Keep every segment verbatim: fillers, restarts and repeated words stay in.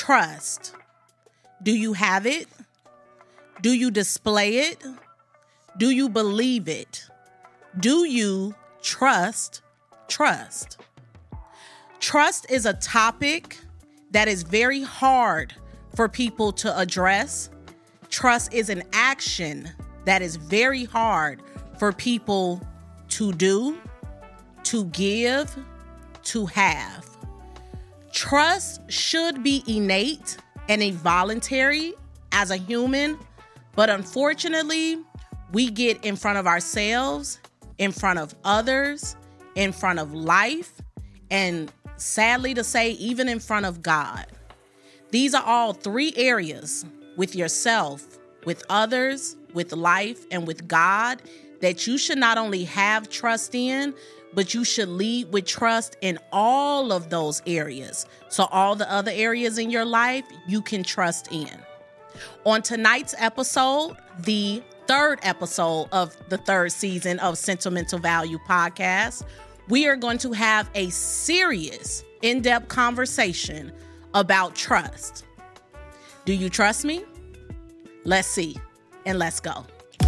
trust. Do you have it? Do you display it? Do you believe it? Do you trust trust? Trust is a topic that is very hard for people to address. Trust is an action that is very hard for people to do, to give, to have. Trust should be innate and involuntary as a human, but unfortunately, we get in front of ourselves, in front of others, in front of life, and sadly to say, even in front of God. These are all three areas with yourself, with others, with life, and with God that you should not only have trust in, but you should lead with trust in all of those areas. So all the other areas in your life, you can trust in. On tonight's episode, the third episode of the third season of Sentimental Value Podcast, we are going to have a serious, in-depth conversation about trust. Do you trust me? Let's see, and let's go.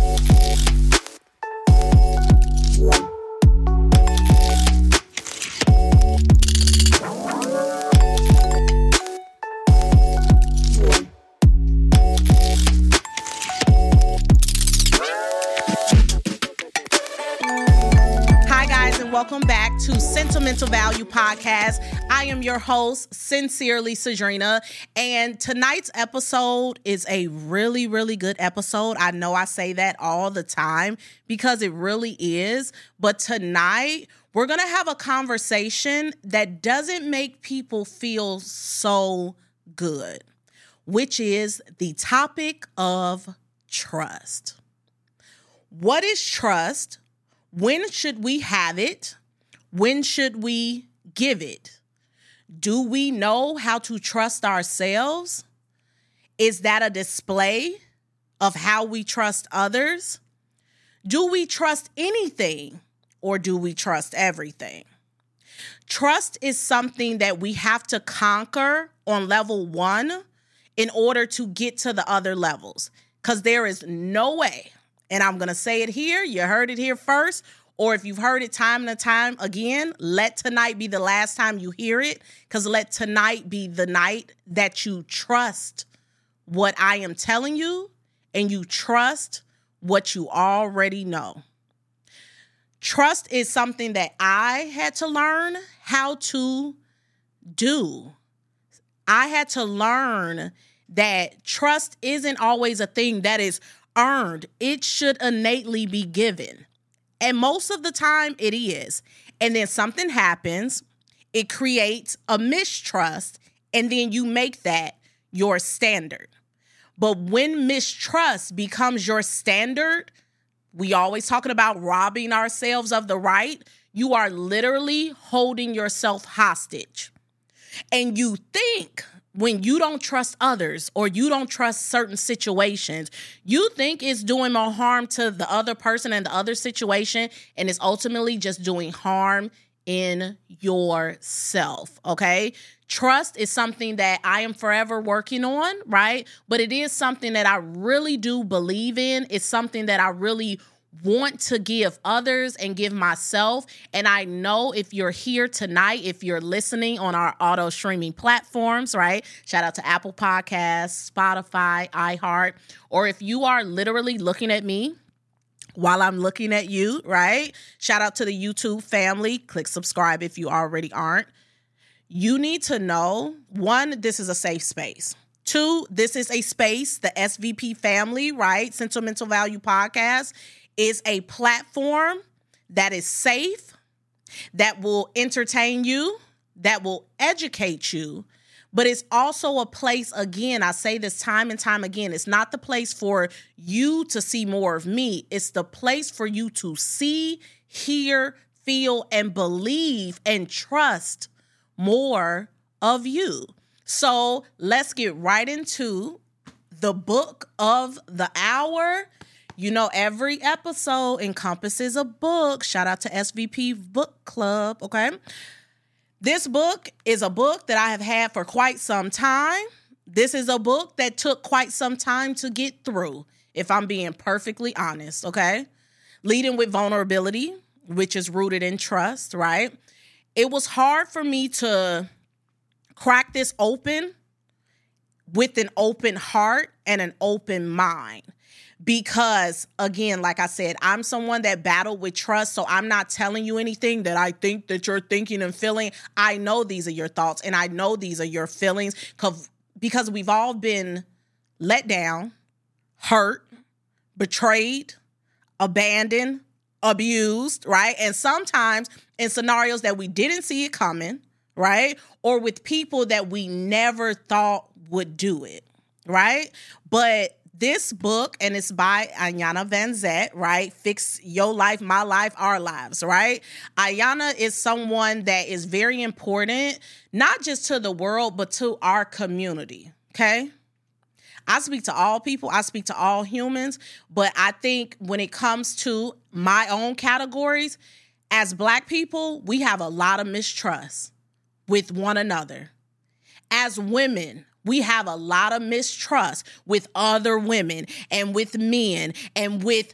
Welcome back to Sentimental Value Podcast. I am your host, Sincerely Sadrina, and tonight's episode is a really, really good episode. I know I say that all the time because it really is, but tonight we're going to have a conversation that doesn't make people feel so good, which is the topic of trust. What is trust? When should we have it? When should we give it? Do we know how to trust ourselves? Is that a display of how we trust others? Do we trust anything or do we trust everything? Trust is something that we have to conquer on level one in order to get to the other levels, because there is no way. And I'm going to say it here. You heard it here first. Or if you've heard it time and time again, let tonight be the last time you hear it. Because let tonight be the night that you trust what I am telling you and you trust what you already know. Trust is something that I had to learn how to do. I had to learn that trust isn't always a thing that is earned. It should innately be given. And most of the time it is. And then something happens, it creates a mistrust, and then you make that your standard. But when mistrust becomes your standard, we always talking about robbing ourselves of the right. You are literally holding yourself hostage. And you think when you don't trust others or you don't trust certain situations, you think it's doing more harm to the other person and the other situation, and it's ultimately just doing harm in yourself, okay? Trust is something that I am forever working on, right? But it is something that I really do believe in. It's something that I really want to give others and give myself. And I know if you're here tonight, if you're listening on our auto streaming platforms, right? Shout out to Apple Podcasts, Spotify, iHeart, or if you are literally looking at me while I'm looking at you, right? Shout out to the YouTube family. Click subscribe if you already aren't. You need to know, one, this is a safe space. Two, this is a space, the S V P family, right? Sentimental Value Podcast is a platform that is safe, that will entertain you, that will educate you, but it's also a place, again, I say this time and time again, it's not the place for you to see more of me. It's the place for you to see, hear, feel, and believe and trust more of you. So let's get right into the book of the hour. You know, every episode encompasses a book. Shout out to S V P Book Club, okay? This book is a book that I have had for quite some time. this is a book that took quite some time to get through, if I'm being perfectly honest, okay? Leading with Vulnerability, which is rooted in trust, right? It was hard for me to crack this open with an open heart and an open mind. Because, again, like I said, I'm someone that battled with trust, so I'm not telling you anything that I think that you're thinking and feeling. I know these are your thoughts, and I know these are your feelings because we've all been let down, hurt, betrayed, abandoned, abused, right? And sometimes in scenarios that we didn't see it coming, right? Or with people that we never thought would do it, right? But this book, and it's by Iyanla Vanzant, right? Fix Your Life, My Life, Our Lives, right? Iyanla is someone that is very important, not just to the world, but to our community, okay? I speak to all people. I speak to all humans. But I think when it comes to my own categories, as Black people, we have a lot of mistrust with one another. As women, we have a lot of mistrust with other women and with men and with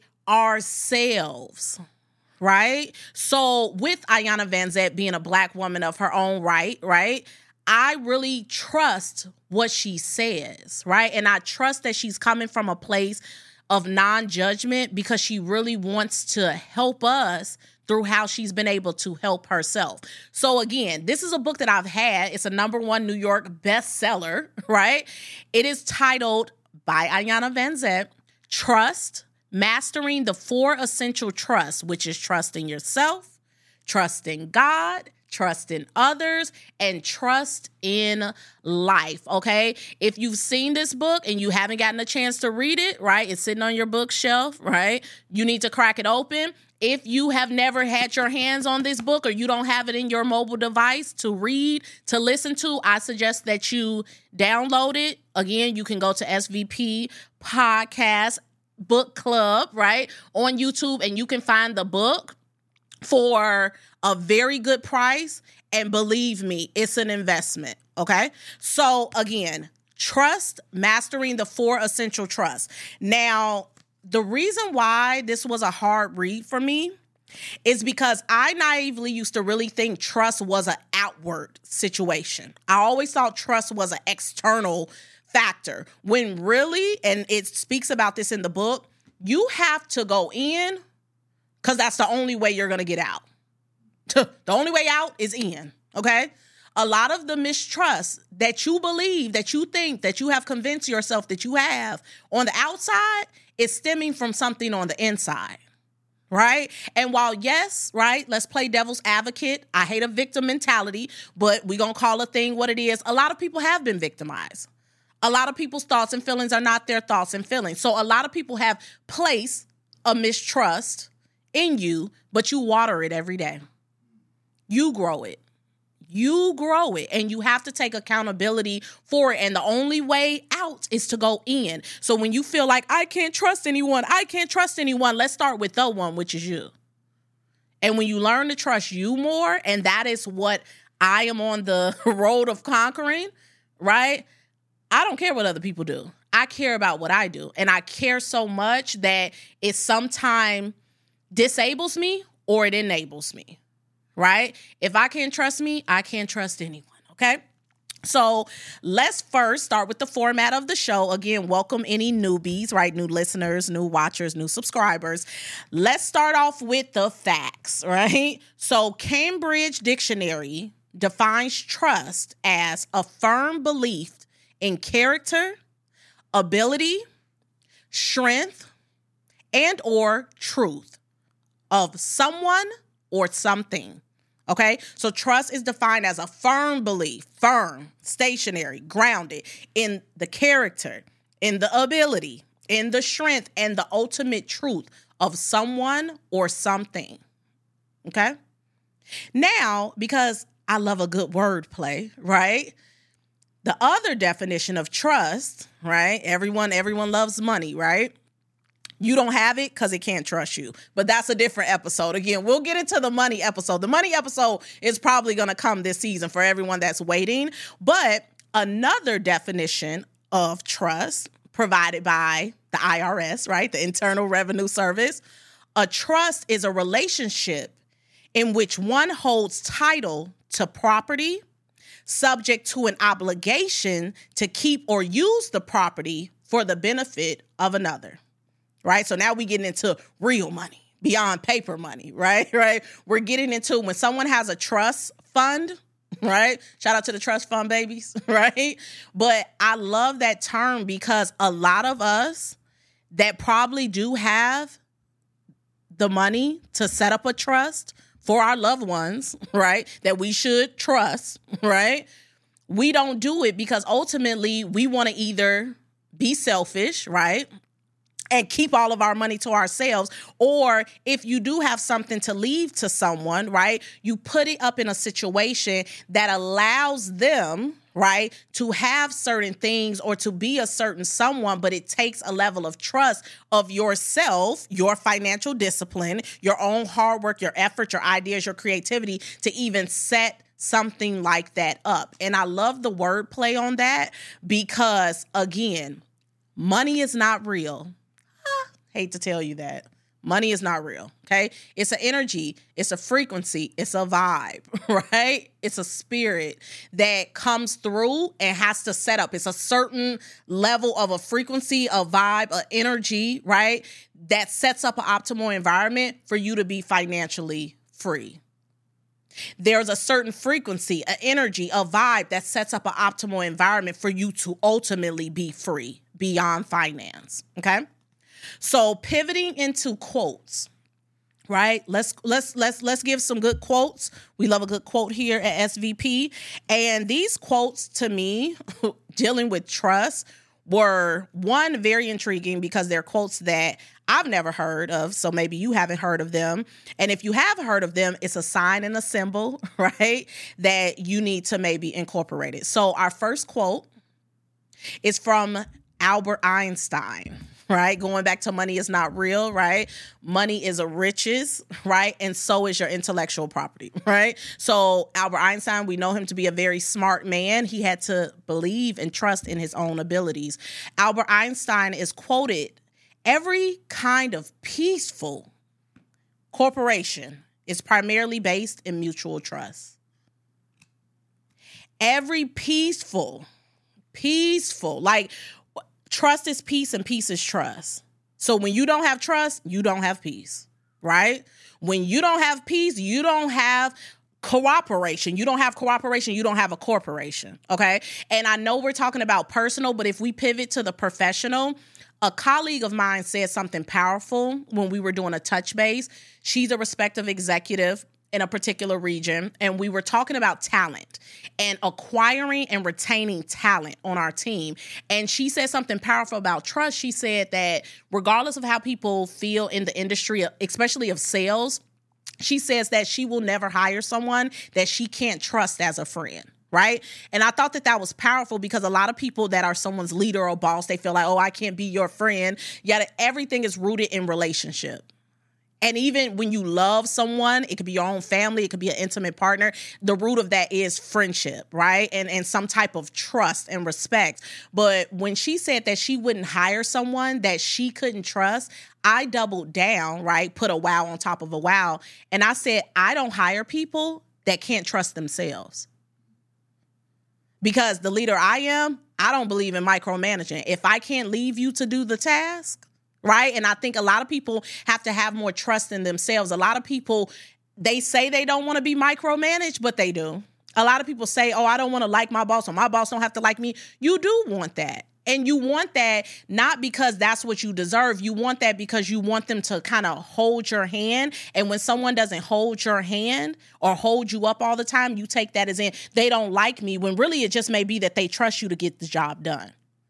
ourselves, right? So with Iyanla Vanzant being a Black woman of her own right, right? I really trust what she says, right? And I trust that she's coming from a place of non-judgment because she really wants to help us through how she's been able to help herself. So again, this is a book that I've had. It's a number one New York bestseller, right? It is titled by Iyanla Vanzant, Trust, Mastering the Four Essential Trusts, which is trust in yourself, trust in God, trust in others, and trust in life, okay? If you've seen this book and you haven't gotten a chance to read it, right, it's sitting on your bookshelf, right? You need to crack it open. If you have never had your hands on this book or you don't have it in your mobile device to read, to listen to, I suggest that you download it. Again, you can go to S V P Podcast Book Club, right, on YouTube, and you can find the book for a very good price. And believe me, it's an investment, okay? So again, trust, mastering the four essential trusts. Now, the reason why this was a hard read for me is because I naively used to really think trust was an outward situation. I always thought trust was an external factor, when really, and it speaks about this in the book, you have to go in because that's the only way you're going to get out. The only way out is in, okay? A lot of the mistrust that you believe, that you think, that you have convinced yourself that you have on the outside is stemming from something on the inside, right? And while, yes, right, let's play devil's advocate. I hate a victim mentality, but we're going to call a thing what it is. A lot of people have been victimized. A lot of people's thoughts and feelings are not their thoughts and feelings. So a lot of people have placed a mistrust in you, but you water it every day. You grow it. You grow it, and you have to take accountability for it. And the only way out is to go in. So when you feel like, I can't trust anyone, I can't trust anyone, let's start with the one, which is you. And when you learn to trust you more, and that is what I am on the road of conquering, right? I don't care what other people do. I care about what I do. And I care so much that it sometimes disables me or it enables me. Right? If I can't trust me, I can't trust anyone, okay? So let's first start with the format of the show. Again, welcome any newbies, right? New listeners, new watchers, new subscribers. Let's start off with the facts, right? So Cambridge Dictionary defines trust as a firm belief in character, ability, strength, and or truth of someone or something. Okay, so trust is defined as a firm belief, firm, stationary, grounded in the character, in the ability, in the strength, and the ultimate truth of someone or something. Okay, now, because I love a good wordplay, right? The other definition of trust, right? Everyone, everyone loves money, right? You don't have it because it can't trust you. But that's a different episode. Again, we'll get into the money episode. The money episode is probably going to come this season for everyone that's waiting. But another definition of trust provided by the I R S, right? The Internal Revenue Service. A trust is a relationship in which one holds title to property, subject to an obligation to keep or use the property for the benefit of another, right? So now we're getting into real money, beyond paper money, right? Right? We're getting into when someone has a trust fund, right? Shout out to the trust fund babies, right? But I love that term because a lot of us that probably do have the money to set up a trust for our loved ones, right? That we should trust, right? We don't do it because ultimately we want to either be selfish, right? And keep all of our money to ourselves. Or if you do have something to leave to someone, right? You put it up in a situation that allows them, right, to have certain things or to be a certain someone, but it takes a level of trust of yourself, your financial discipline, your own hard work, your effort, your ideas, your creativity to even set something like that up. And I love the wordplay on that because, again, money is not real. Ah, hate to tell you that. Money is not real, okay? It's an energy, it's a frequency, it's a vibe, right? It's a spirit that comes through and has to set up. It's a certain level of a frequency, a vibe, an energy, right? That sets up an optimal environment for you to be financially free. There's a certain frequency, an energy, a vibe that sets up an optimal environment for you to ultimately be free beyond finance, okay? So pivoting into quotes, right? Let's let's let's let's give some good quotes. We love a good quote here at S V P. And these quotes to me, dealing with trust, were one, very intriguing because they're quotes that I've never heard of. So maybe you haven't heard of them. And if you have heard of them, it's a sign and a symbol, right? That you need to maybe incorporate it. So our first quote is from Albert Einstein. Right? Going back to money is not real, right? Money is a riches, right? And so is your intellectual property, right? So Albert Einstein, we know him to be a very smart man. He had to believe and trust in his own abilities. Albert Einstein is quoted, every kind of peaceful corporation is primarily based in mutual trust. Every peaceful, peaceful, like, trust is peace and peace is trust. So when you don't have trust, you don't have peace, right? When you don't have peace, you don't have cooperation. You don't have cooperation, you don't have a corporation, okay? And I know we're talking about personal, but if we pivot to the professional, a colleague of mine said something powerful when we were doing a touch base. She's a respective executive in a particular region, and we were talking about talent and acquiring and retaining talent on our team. And she said something powerful about trust. She said that regardless of how people feel in the industry, especially of sales, she says that she will never hire someone that she can't trust as a friend. Right? And I thought that that was powerful because a lot of people that are someone's leader or boss, they feel like, oh, I can't be your friend. Yet everything is rooted in relationship. And even when you love someone, it could be your own family, it could be an intimate partner, the root of that is friendship, right? And and some type of trust and respect. But when she said that she wouldn't hire someone that she couldn't trust, I doubled down, right? Put a wow on top of a wow. And I said, I don't hire people that can't trust themselves. Because the leader I am, I don't believe in micromanaging. If I can't leave you to do the task, right? And I think a lot of people have to have more trust in themselves. A lot of people, they say they don't want to be micromanaged, but they do. A lot of people say, oh, I don't want to like my boss or my boss don't have to like me. You do want that. And you want that not because that's what you deserve. You want that because you want them to kind of hold your hand. And when someone doesn't hold your hand or hold you up all the time, you take that as in they don't like me, when really it just may be that they trust you to get the job done.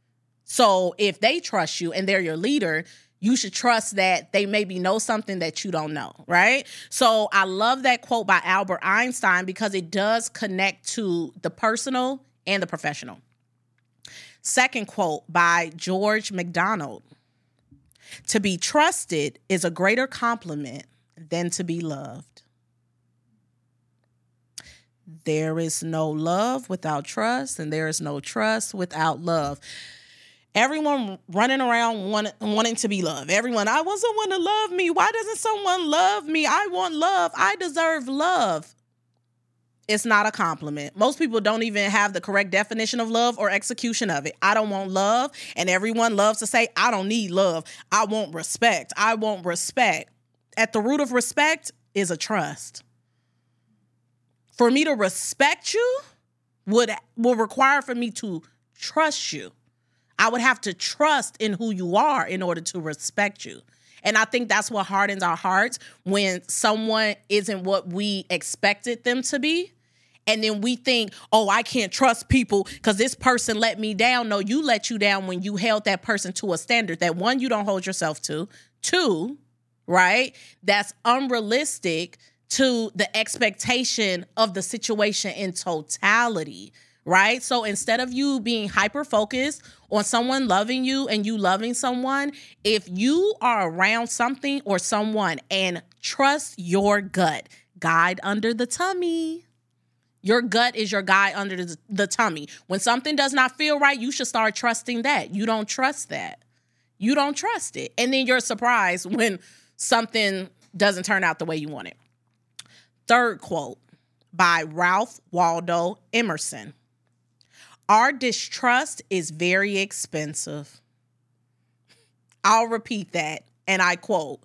So if they trust you and they're your leader, you should trust that they maybe know something that you don't know, right? So I love that quote by Albert Einstein because it does connect to the personal and the professional. Second quote by George MacDonald. To be trusted is a greater compliment than to be loved. There is no love without trust, and there is no trust without love. Everyone running around want, wanting to be loved. Everyone, I want someone to love me. Why doesn't someone love me? I want love. I deserve love. It's not a compliment. Most people don't even have the correct definition of love or execution of it. I don't want love. And everyone loves to say, I don't need love. I want respect. I want respect. At the root of respect is a trust. For me to respect you would, will require for me to trust you. I would have to trust in who you are in order to respect you. And I think that's what hardens our hearts when someone isn't what we expected them to be. And then we think, oh, I can't trust people because this person let me down. No, you let you down when you held that person to a standard that, one, you don't hold yourself to. Two, right, that's unrealistic to the expectation of the situation in totality. Right? So instead of you being hyper-focused on someone loving you and you loving someone, if you are around something or someone and trust your gut, guide under the tummy. Your gut is your guide under the, the tummy. When something does not feel right, you should start trusting that. You don't trust that. You don't trust it. And then you're surprised when something doesn't turn out the way you want it. Third quote by Ralph Waldo Emerson. Our distrust is very expensive. I'll repeat that, and I quote,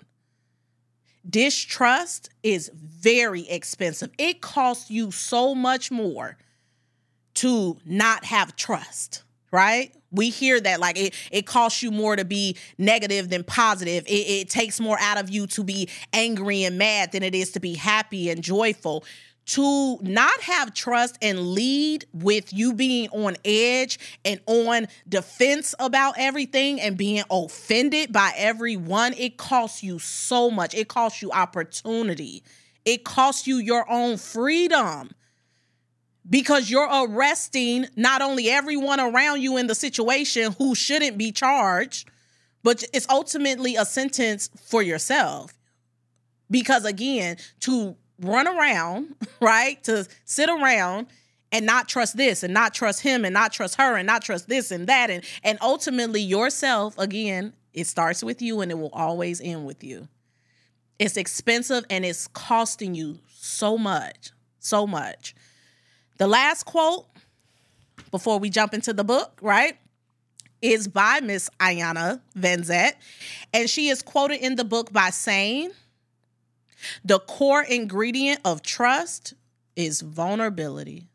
distrust is very expensive. It costs you so much more to not have trust, right? We hear that like it, it costs you more to be negative than positive. It, it takes more out of you to be angry and mad than it is to be happy and joyful. To not have trust and lead with you being on edge and on defense about everything and being offended by everyone, it costs you so much. It costs you opportunity. It costs you your own freedom because you're arresting not only everyone around you in the situation who shouldn't be charged, but it's ultimately a sentence for yourself. Because again, to run around, right? To sit around and not trust this and not trust him and not trust her and not trust this and that. And, and ultimately yourself, again, it starts with you and it will always end with you. It's expensive and it's costing you so much, so much. The last quote before we jump into the book, right, is by Miss Iyanla Vanzant. And she is quoted in the book by saying, the core ingredient of trust is vulnerability.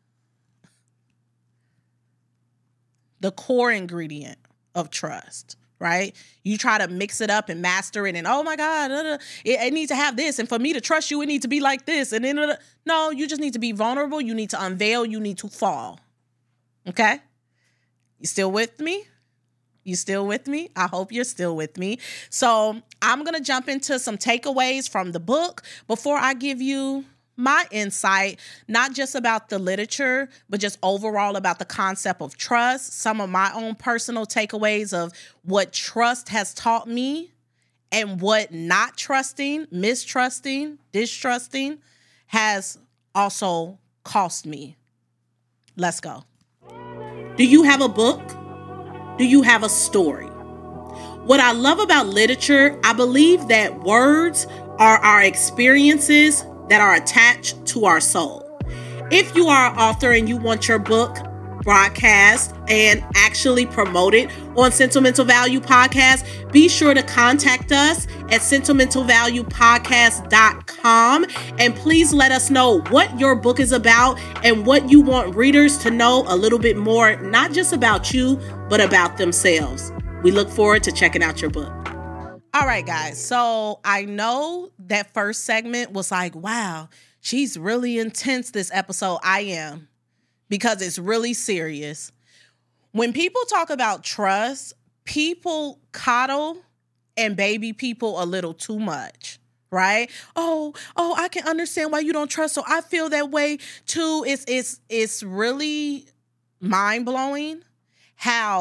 The core ingredient of trust, right? You try to mix it up and master it and, oh my God, uh, it, it needs to have this. And for me to trust you, it needs to be like this. And then, uh, no, you just need to be vulnerable. You need to unveil. You need to fall. Okay? You still with me? You still with me? I hope you're still with me. So I'm going to jump into some takeaways from the book before I give you my insight, not just about the literature, but just overall about the concept of trust, some of my own personal takeaways of what trust has taught me and what not trusting, mistrusting, distrusting has also cost me. Let's go. Do you have a book? Do you have a story? What I love about literature, I believe that words are our experiences that are attached to our soul. If you are an author and you want your book broadcast and actually promoted on Sentimental Value Podcast, be sure to contact us at sentimental value podcast dot com and please let us know what your book is about and what you want readers to know a little bit more, not just about you, but about themselves. We look forward to checking out your book. All right, guys. So I know that first segment was like, wow, she's really intense this episode. I am, because it's really serious. When people talk about trust, people coddle and baby people a little too much, right? Oh, oh, I can understand why you don't trust. So I feel that way too. It's it's it's really mind-blowing how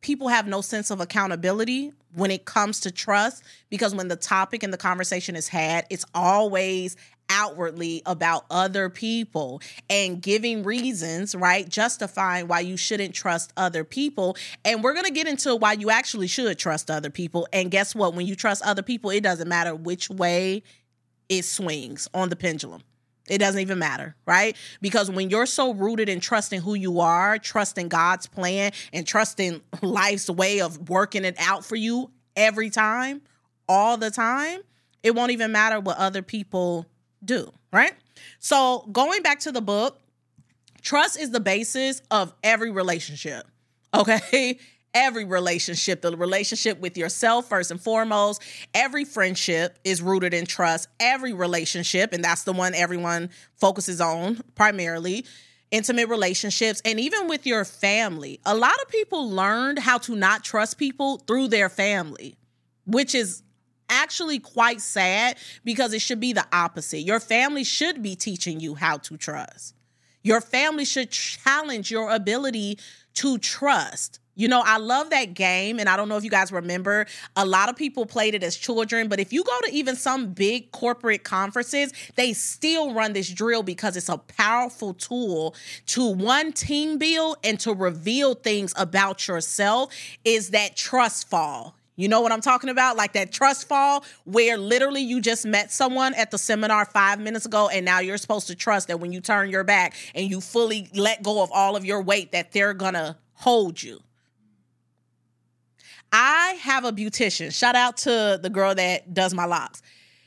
people have no sense of accountability when it comes to trust, because when the topic and the conversation is had, it's always outwardly about other people and giving reasons, right? Justifying why you shouldn't trust other people. And we're going to get into why you actually should trust other people. And guess what? When you trust other people, it doesn't matter which way it swings on the pendulum. It doesn't even matter, right? Because when you're so rooted in trusting who you are, trusting God's plan, and trusting life's way of working it out for you every time, all the time, it won't even matter what other people do, right? So going back to the book, trust is the basis of every relationship, okay? Every relationship, the relationship with yourself first and foremost. Every friendship is rooted in trust. Every relationship, and that's the one everyone focuses on primarily, intimate relationships, and even with your family. A lot of people learned how to not trust people through their family, which is actually quite sad, because it should be the opposite. Your family should be teaching you how to trust. Your family should challenge your ability to trust. You know, I love that game, and I don't know if you guys remember, a lot of people played it as children, but if you go to even some big corporate conferences, they still run this drill because it's a powerful tool to, one, team build and to reveal things about yourself, is that trust fall. You know what I'm talking about? Like that trust fall where literally you just met someone at the seminar five minutes ago, and now you're supposed to trust that when you turn your back and you fully let go of all of your weight, that they're gonna hold you. I have a beautician. Shout out to the girl that does my locks.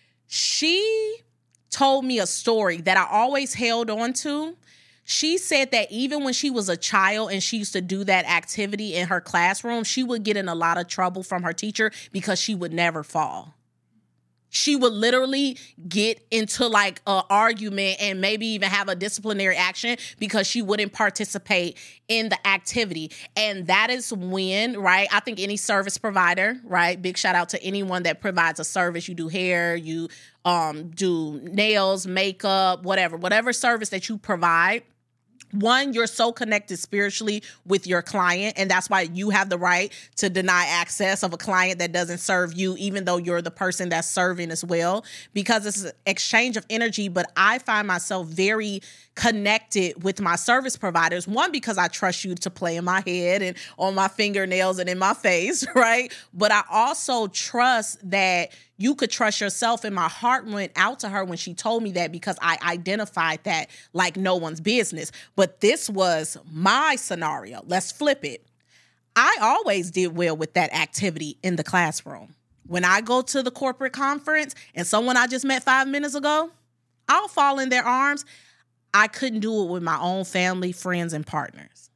She told me a story that I always held on to. She said that even when she was a child and she used to do that activity in her classroom, she would get in a lot of trouble from her teacher because she would never fall. She would literally get into like an argument and maybe even have a disciplinary action because she wouldn't participate in the activity. And that is when, right, I think any service provider, right, big shout out to anyone that provides a service. You do hair, you um, do nails, makeup, whatever, whatever service that you provide. One, you're so connected spiritually with your client, and that's why you have the right to deny access of a client that doesn't serve you, even though you're the person that's serving as well, because it's an exchange of energy. But I find myself very connected with my service providers. One, because I trust you to play in my head and on my fingernails and in my face, right? But I also trust that you could trust yourself, and my heart went out to her when she told me that, because I identified that like no one's business. But this was my scenario. Let's flip it. I always did well with that activity in the classroom. When I go to the corporate conference and someone I just met five minutes ago, I'll fall in their arms. I couldn't do it with my own family, friends, and partners.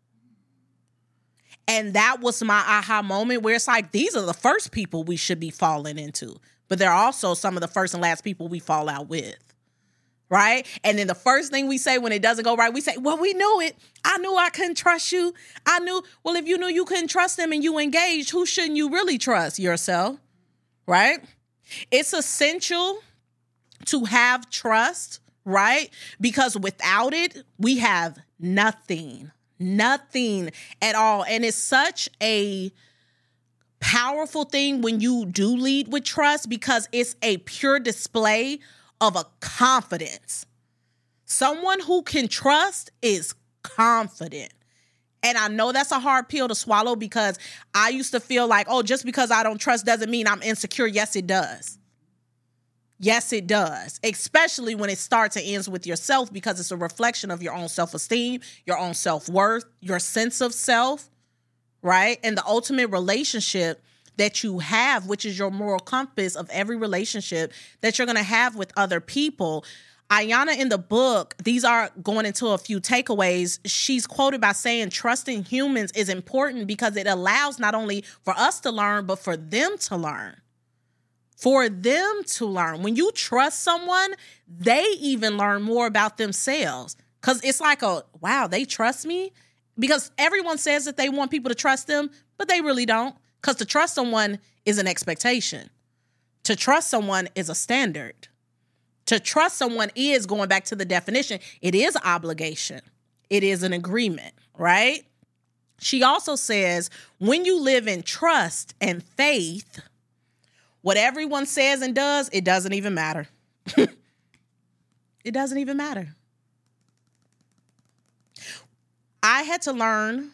And that was my aha moment, where it's like, these are the first people we should be falling into. But they're also some of the first and last people we fall out with, right? And then the first thing we say when it doesn't go right, we say, well, we knew it. I knew I couldn't trust you. I knew, well, if you knew you couldn't trust them and you engaged, who shouldn't you really trust? Yourself, right? It's essential to have trust, right? Because without it, we have nothing, nothing at all. And it's such a powerful thing when you do lead with trust, because it's a pure display of a confidence. Someone who can trust is confident. And I know that's a hard pill to swallow, because I used to feel like, oh, just because I don't trust doesn't mean I'm insecure. Yes, it does. Yes, it does. Especially when it starts and ends with yourself, because it's a reflection of your own self-esteem, your own self-worth, your sense of self, right? And the ultimate relationship that you have, which is your moral compass of every relationship that you're going to have with other people. Ayana in the book, these are going into a few takeaways. She's quoted by saying, trusting humans is important because it allows not only for us to learn, but for them to learn. For them to learn. When you trust someone, they even learn more about themselves. Because it's like a, wow, they trust me? Because everyone says that they want people to trust them, but they really don't. Because to trust someone is an expectation. To trust someone is a standard. To trust someone is, going back to the definition, it is an obligation. It is an agreement, right? She also says, when you live in trust and faith, what everyone says and does, it doesn't even matter. It doesn't even matter. I had to learn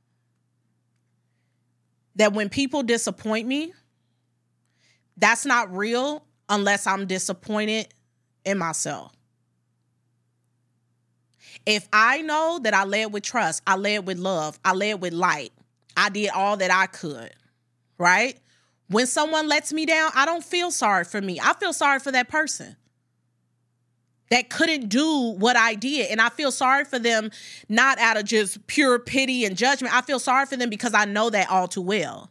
that when people disappoint me, that's not real unless I'm disappointed in myself. If I know that I led with trust, I led with love, I led with light, I did all that I could, right? When someone lets me down, I don't feel sorry for me. I feel sorry for that person that couldn't do what I did. And I feel sorry for them, not out of just pure pity and judgment. I feel sorry for them because I know that all too well.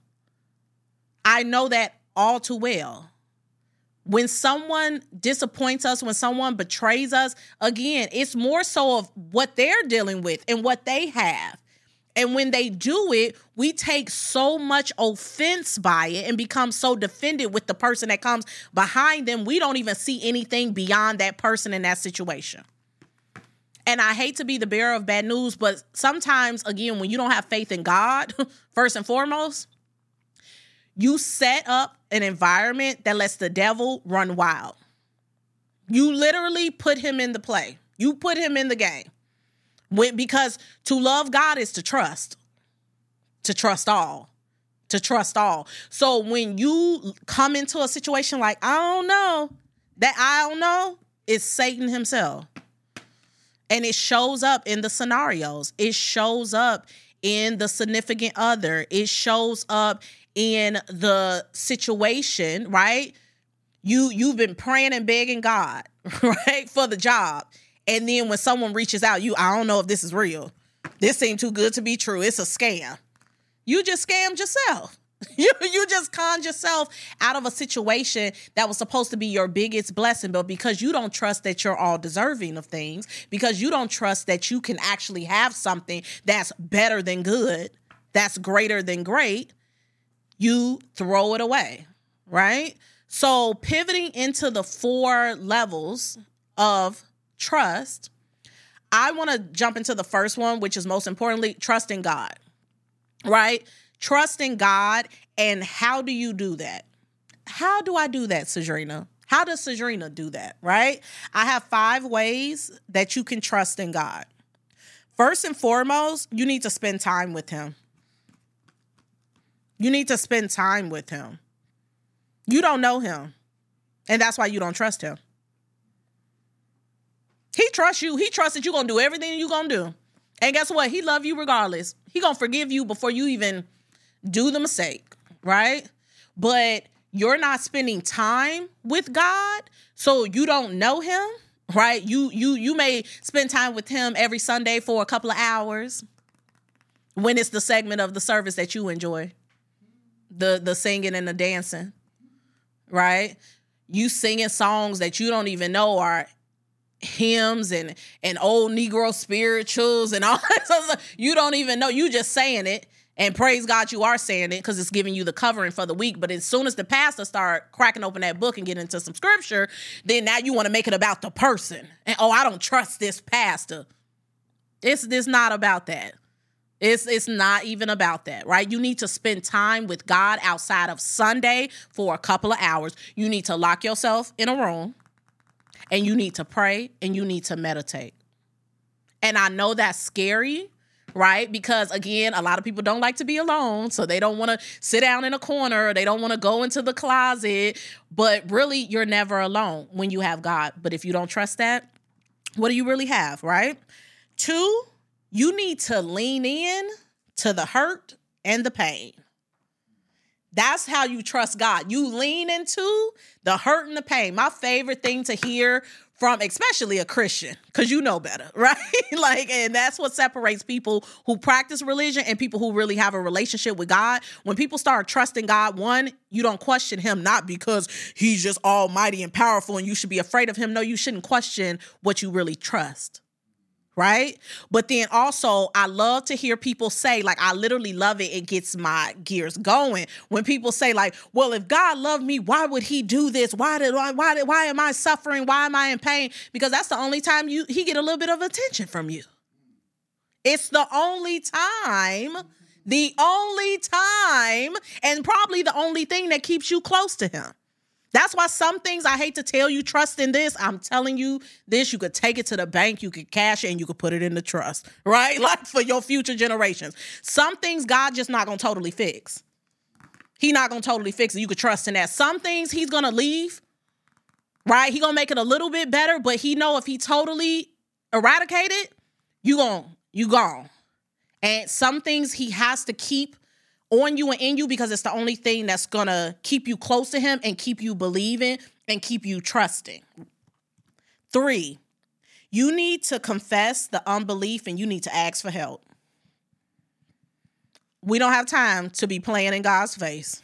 I know that all too well. When someone disappoints us, when someone betrays us, again, it's more so of what they're dealing with and what they have. And when they do it, we take so much offense by it and become so defended with the person that comes behind them. We don't even see anything beyond that person in that situation. And I hate to be the bearer of bad news, but sometimes, again, when you don't have faith in God, first and foremost, you set up an environment that lets the devil run wild. You literally put him in the play. You put him in the game. When, because to love God is to trust. To trust all. To trust all. So when you come into a situation like, I don't know, that I don't know, it's Satan himself. And it shows up in the scenarios. It shows up in the significant other. It shows up in the situation, right? You, you've been praying and begging God, right, for the job. And then when someone reaches out, you, I don't know if this is real. This seems too good to be true. It's a scam. You just scammed yourself. You, you just conned yourself out of a situation that was supposed to be your biggest blessing. But because you don't trust that you're all deserving of things, because you don't trust that you can actually have something that's better than good, that's greater than great, you throw it away, right? So pivoting into the four levels of trust, I want to jump into the first one, which is most importantly, trusting God, right? Trusting God. And how do you do that? How do I do that, Sadrina? How does Sadrina do that, right? I have five ways that you can trust in God. First and foremost, you need to spend time with him. You need to spend time with him. You don't know him, and that's why you don't trust him. He trusts you. He trusts that you're going to do everything you're going to do. And guess what? He loves you regardless. He going to forgive you before you even do the mistake, right? But you're not spending time with God, so you don't know him, right? You you you may spend time with him every Sunday for a couple of hours when it's the segment of the service that you enjoy, the the singing and the dancing, right? You singing songs that you don't even know are hymns and, and old Negro spirituals and all that stuff. You don't even know. You just saying it. And praise God you are saying it because it's giving you the covering for the week. But as soon as the pastor start cracking open that book and get into some scripture, then now you want to make it about the person. And, oh, I don't trust this pastor. It's, it's not about that. It's, it's not even about that, right? You need to spend time with God outside of Sunday for a couple of hours. You need to lock yourself in a room. And you need to pray and you need to meditate. And I know that's scary, right? Because again, a lot of people don't like to be alone. So they don't want to sit down in a corner. Or they don't want to go into the closet. But really, you're never alone when you have God. But if you don't trust that, what do you really have, right? Two, you need to lean in to the hurt and the pain. That's how you trust God. You lean into the hurt and the pain. My favorite thing to hear from especially a Christian, because you know better, right? Like, and that's what separates people who practice religion and people who really have a relationship with God. When people start trusting God, one, you don't question him, not because he's just almighty and powerful and you should be afraid of him. No, you shouldn't question what you really trust. Right? But then also, I love to hear people say, like, I literally love it. It gets my gears going. When people say, like, well, if God loved me, why would he do this? Why did why why, did, why am I suffering? Why am I in pain? Because that's the only time you he get a little bit of attention from you. It's the only time The only time, and probably the only thing that keeps you close to him. That's why some things, I hate to tell you, trust in this. I'm telling you this, you could take it to the bank, you could cash it, and you could put it in the trust, right? Like for your future generations. Some things God just not going to totally fix. He not going to totally fix it. You could trust in that. Some things he's going to leave, right? He going to make it a little bit better, but he know if he totally eradicate it, you gon' you gone. And some things he has to keep on you and in you because it's the only thing that's going to keep you close to him and keep you believing and keep you trusting. Three, you need to confess the unbelief and you need to ask for help. We don't have time to be playing in God's face.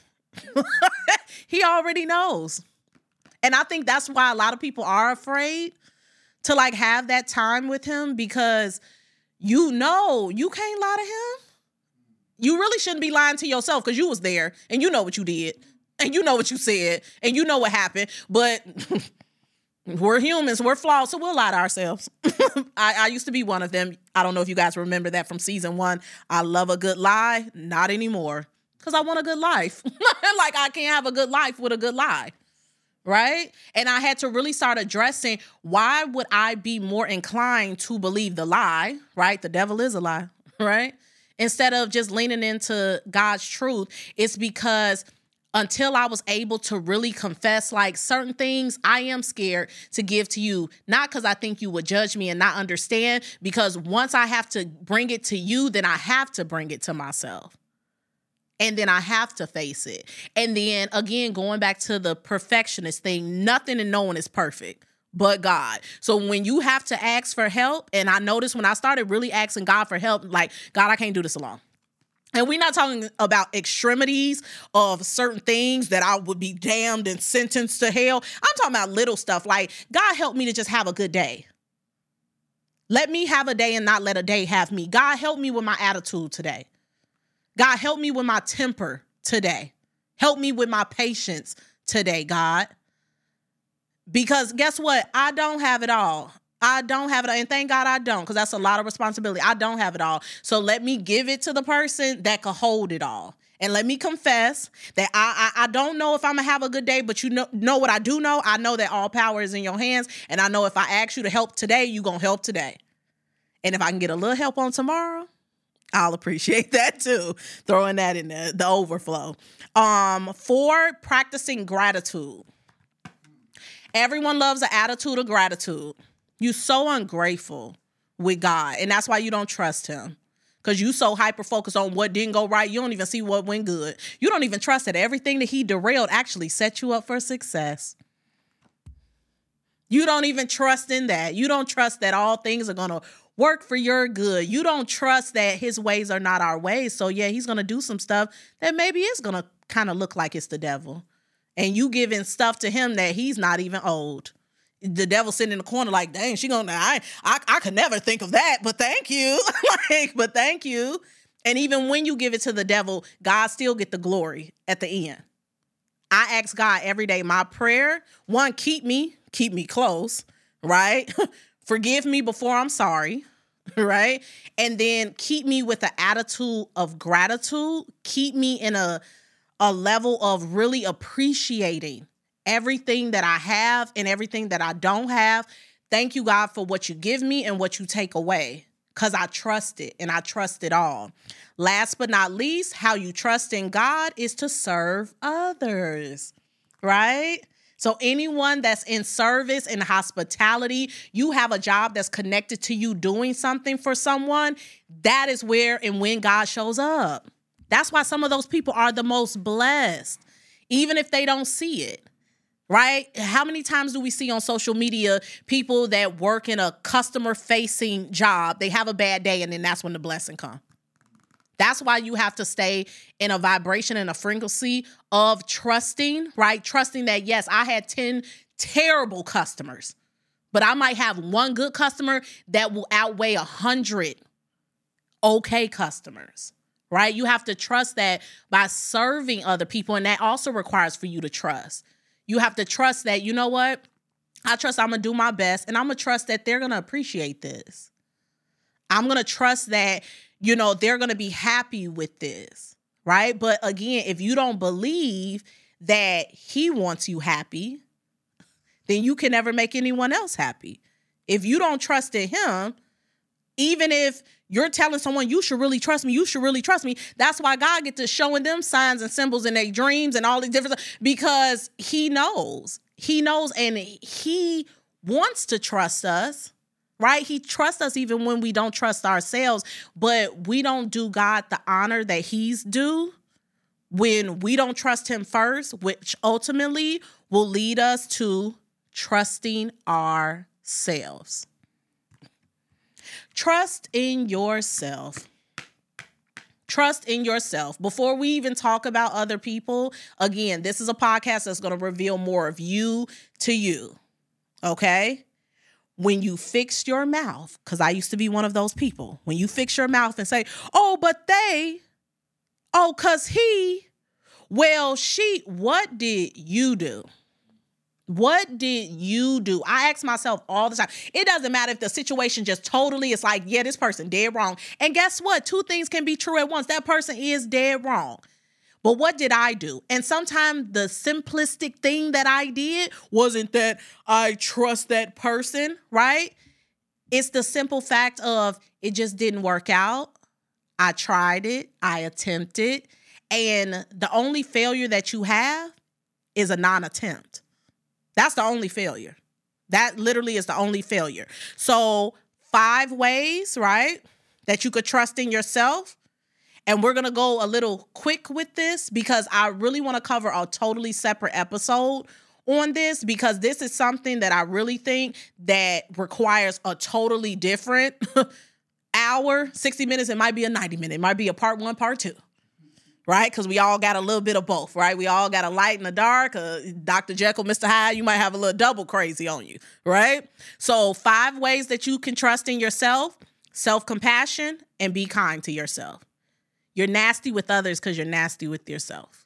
He already knows. And I think that's why a lot of people are afraid to like have that time with him because you know you can't lie to him. You really shouldn't be lying to yourself because you was there and you know what you did and you know what you said and you know what happened. But we're humans, we're flawed, so we'll lie to ourselves. I, I used to be one of them. I don't know if you guys remember that from season one. I love a good lie. Not anymore because I want a good life. Like I can't have a good life with a good lie. Right? And I had to really start addressing why would I be more inclined to believe the lie, right? The devil is a lie, right? Instead of just leaning into God's truth, it's because until I was able to really confess like certain things, I am scared to give to you. Not because I think you would judge me and not understand, because once I have to bring it to you, then I have to bring it to myself. And then I have to face it. And then again, going back to the perfectionist thing, nothing and no one is perfect but God. So when you have to ask for help, and I noticed when I started really asking God for help, like, God, I can't do this alone. And we're not talking about extremities of certain things that I would be damned and sentenced to hell. I'm talking about little stuff like, God, help me to just have a good day. Let me have a day and not let a day have me. God, help me with my attitude today. God, help me with my temper today. Help me with my patience today, God. Because guess what? I don't have it all. I don't have it all. And thank God I don't, because that's a lot of responsibility. I don't have it all. So let me give it to the person that can hold it all. And let me confess that I, I I don't know if I'm going to have a good day, but you know, know what I do know? I know that all power is in your hands. And I know if I ask you to help today, you're going to help today. And if I can get a little help on tomorrow, I'll appreciate that too. Throwing that in there, the overflow. Um, four, practicing gratitude. Everyone loves an attitude of gratitude. You're so ungrateful with God, and that's why you don't trust him. Because you so hyper-focused on what didn't go right, you don't even see what went good. You don't even trust that everything that he derailed actually set you up for success. You don't even trust in that. You don't trust that all things are going to work for your good. You don't trust that his ways are not our ways. So yeah, he's going to do some stuff that maybe is going to kind of look like it's the devil. And you giving stuff to him that he's not even owed. The devil sitting in the corner like, dang, she gonna, I, I, I could never think of that, but thank you. like, but thank you. And even when you give it to the devil, God still get the glory at the end. I ask God every day, my prayer, one, keep me, keep me close, right? Forgive me before I'm sorry, right? And then keep me with an attitude of gratitude. Keep me in a, a level of really appreciating everything that I have and everything that I don't have. Thank you, God, for what you give me and what you take away, because I trust it and I trust it all. Last but not least, how you trust in God is to serve others, right? So anyone that's in service and hospitality, you have a job that's connected to you doing something for someone, that is where and when God shows up. That's why some of those people are the most blessed, even if they don't see it. Right? How many times do we see on social media people that work in a customer-facing job, they have a bad day, and then that's when the blessing comes? That's why you have to stay in a vibration and a frequency of trusting, right? Trusting that, yes, I had ten terrible customers, but I might have one good customer that will outweigh one hundred okay customers, right? You have to trust that by serving other people, and that also requires for you to trust. You have to trust that, you know what? I trust I'm going to do my best, and I'm going to trust that they're going to appreciate this. I'm going to trust that you know, they're going to be happy with this, right? But again, if you don't believe that he wants you happy, then you can never make anyone else happy. If you don't trust in him, even if you're telling someone you should really trust me, you should really trust me. That's why God gets to showing them signs and symbols in their dreams and all these different stuff, because he knows. He knows, and he wants to trust us, right? He trusts us even when we don't trust ourselves, but we don't do God the honor that he's due when we don't trust him first, which ultimately will lead us to trusting ourselves. Trust in yourself. Trust in yourself. Before we even talk about other people, again, this is a podcast that's going to reveal more of you to you. Okay? When you fix your mouth, because I used to be one of those people, when you fix your mouth and say, oh, but they, oh, because he, well, she, what did you do? What did you do? I ask myself all the time. It doesn't matter if the situation just totally is like, yeah, this person dead wrong. And guess what? Two things can be true at once. That person is dead wrong. But what did I do? And sometimes the simplistic thing that I did wasn't that I trust that person, right? It's the simple fact of it just didn't work out. I tried it. I attempted. And the only failure that you have is a non-attempt. That's the only failure. That literally is the only failure. So five ways, right, that you could trust in yourself. And we're going to go a little quick with this because I really want to cover a totally separate episode on this, because this is something that I really think that requires a totally different hour, sixty minutes. It might be a ninety minute. It might be a part one, part two. Right? Because we all got a little bit of both, right? We all got a light and a dark. Uh, Doctor Jekyll, Mister Hyde, you might have a little double crazy on you, right? So five ways that you can trust in yourself: self-compassion, and be kind to yourself. You're nasty with others because you're nasty with yourself.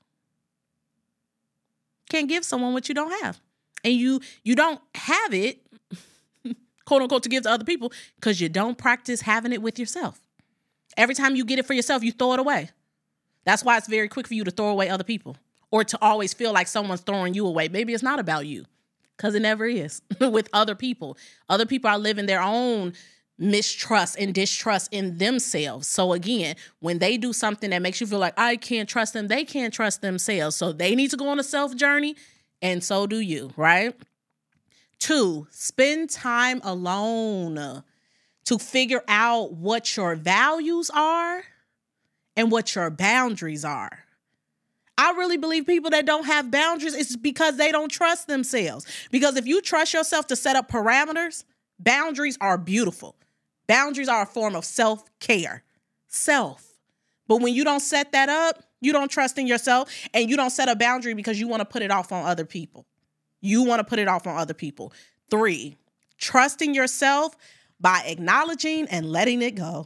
Can't give someone what you don't have. And you, you don't have it, quote unquote, to give to other people because you don't practice having it with yourself. Every time you get it for yourself, you throw it away. That's why it's very quick for you to throw away other people or to always feel like someone's throwing you away. Maybe it's not about you, because it never is with other people. Other people are living their own mistrust and distrust in themselves. So again, when they do something that makes you feel like I can't trust them, they can't trust themselves. So they need to go on a self journey, and so do you, right? Two, spend time alone to figure out what your values are and what your boundaries are. I really believe people that don't have boundaries, it's because they don't trust themselves. Because if you trust yourself to set up parameters, boundaries are beautiful. Boundaries are a form of self-care. Self. But when you don't set that up, you don't trust in yourself, and you don't set a boundary because you want to put it off on other people. You want to put it off on other people. Three, trusting yourself by acknowledging and letting it go.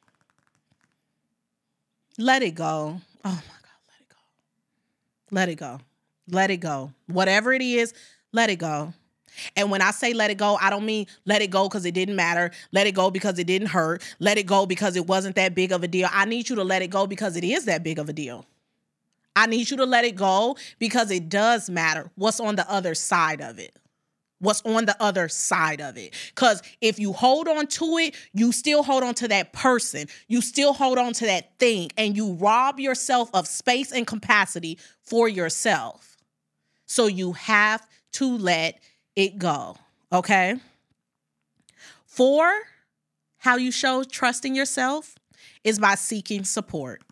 Let it go. Oh my God, let it go. Let it go. Let it go. Whatever it is, let it go. And when I say let it go, I don't mean let it go because it didn't matter. Let it go because it didn't hurt. Let it go because it wasn't that big of a deal. I need you to let it go because it is that big of a deal. I need you to let it go because it does matter what's on the other side of it. What's on the other side of it. Because if you hold on to it, you still hold on to that person. You still hold on to that thing, and you rob yourself of space and capacity for yourself. So you have to let it go. Okay? Four, how you show trust in yourself is by seeking support.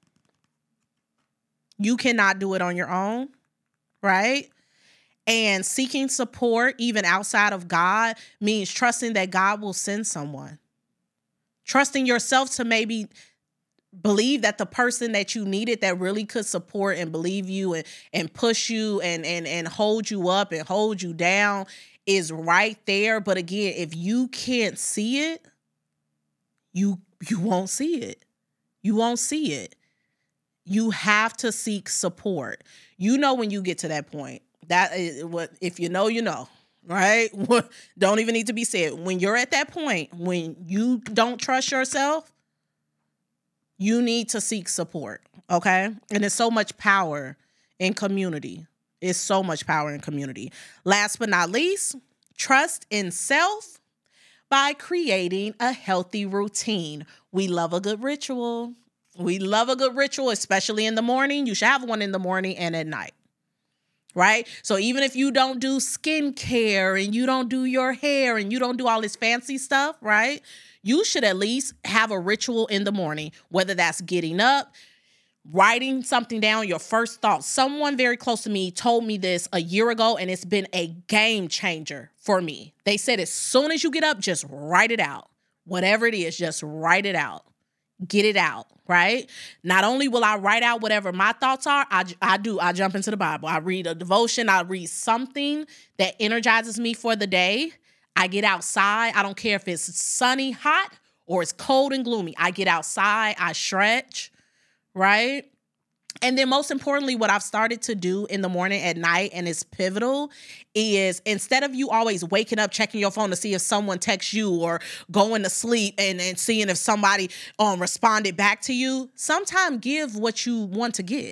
You cannot do it on your own, right? And seeking support, even outside of God, means trusting that God will send someone. Trusting yourself to maybe believe that the person that you needed that really could support and believe you and, and push you and, and, and hold you up and hold you down is right there. But again, if you can't see it, you you won't see it. You won't see it. You have to seek support. You know when you get to that point. That is what, if you know, you know, right? Don't even need to be said. When you're at that point, when you don't trust yourself, you need to seek support, okay? And there's so much power in community. It's so much power in community. Last but not least, trust in self by creating a healthy routine. We love a good ritual. We love a good ritual, especially in the morning. You should have one in the morning and at night, right? So even if you don't do skincare and you don't do your hair and you don't do all this fancy stuff, right? You should at least have a ritual in the morning, whether that's getting up, writing something down, your first thoughts. Someone very close to me told me this a year ago, and it's been a game changer for me. They said as soon as you get up, just write it out. Whatever it is, just write it out. Get it out, right? Not only will I write out whatever my thoughts are, I, I do, I jump into the Bible. I read a devotion. I read something that energizes me for the day. I get outside. I don't care if it's sunny, hot, or it's cold and gloomy. I get outside. I stretch. Right? And then most importantly, what I've started to do in the morning, at night, and it's pivotal, is instead of you always waking up, checking your phone to see if someone texts you or going to sleep and, and seeing if somebody um, responded back to you, sometimes give what you want to get.